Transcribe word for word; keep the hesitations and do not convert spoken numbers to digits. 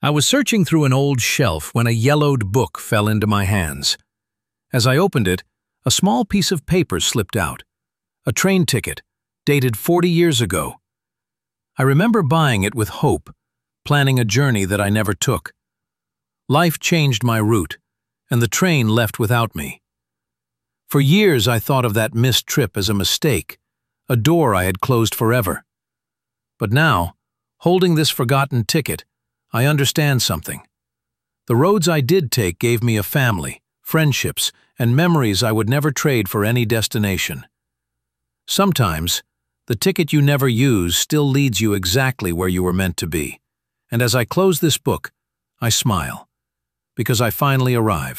I was searching through an old shelf when a yellowed book fell into my hands. As I opened it, a small piece of paper slipped out. A train ticket, dated forty years ago. I remember buying it with hope, planning a journey that I never took. Life changed my route, and the train left without me. For years I thought of that missed trip as a mistake, a door I had closed forever. But now, holding this forgotten ticket, I understand something. The roads I did take gave me a family, friendships, and memories I would never trade for any destination. Sometimes, the ticket you never use still leads you exactly where you were meant to be. And as I close this book, I smile, because I finally arrived.